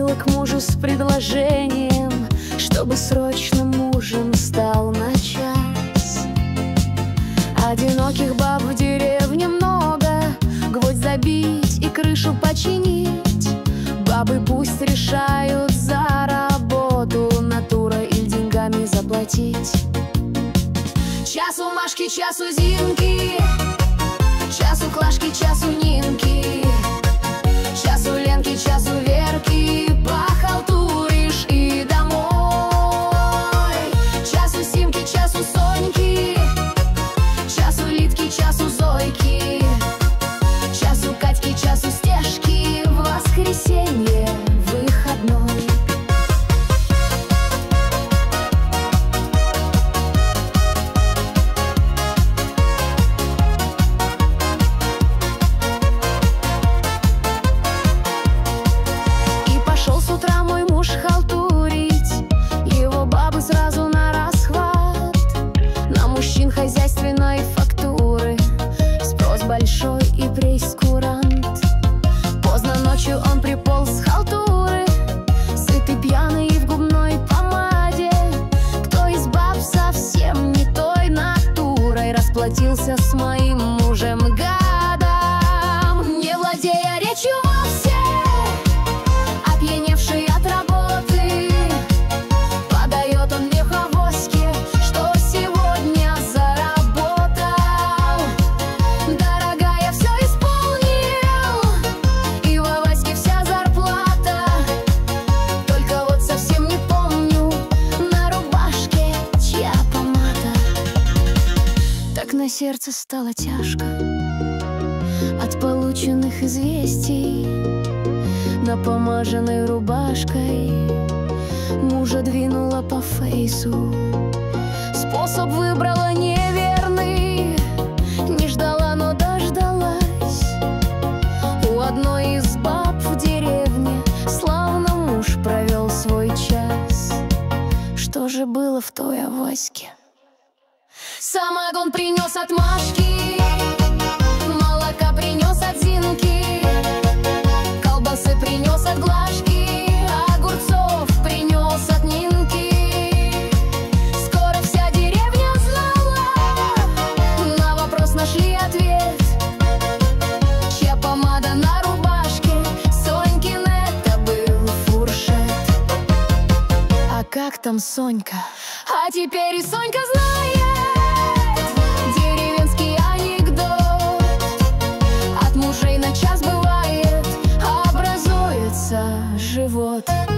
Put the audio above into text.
приходила к мужу с предложением, чтобы срочно мужем стал на час. Одиноких баб в деревне много, гвоздь забить и крышу починить. Бабы пусть решают за работу, натурой или деньгами заплатить. Часу Машки, часу Зинки, часу Клашки, часу Нинки, часу Ленки, часу Верки, похалтуришь и домой. Часу Симки, часу Соньки, часу Литки, часу Зойки, часу Катьки, часу Стежки, в воскресенье выходной. Сразу на расхват, на мужчин хозяйственной фактуры спрос большой и прейскурант. Поздно ночью он приполз с халтуры, сытый, пьяный и в губной помаде. Кто из баб совсем не той натурой расплатился с моим мужем гадом, не владея речью вовсе, опьяневший от работы, подает он мне в авоське, что сегодня заработал. Дорогая, все исполнил, и в авоське вся зарплата. Только вот совсем не помню, на рубашке чья помада. Так на сердце стало тяжко от полученных известий. Напомаженной рубашкой мужа двинула по фейсу. Способ выбрала неверный, не ждала, но дождалась. У одной из баб в деревне славно муж провел свой час. Что же было в той авоське? Самогон принес от Машки, молока принес от Зинки, колбасы принес от Глашки, огурцов принес от Нинки. Скоро вся деревня знала, на вопрос нашли ответ. Чья помада на рубашке? Сонькин это был фуршет. А как там Сонька? А теперь и Сонька знает деревенский анекдот. От мужей на час бывает образуется живот.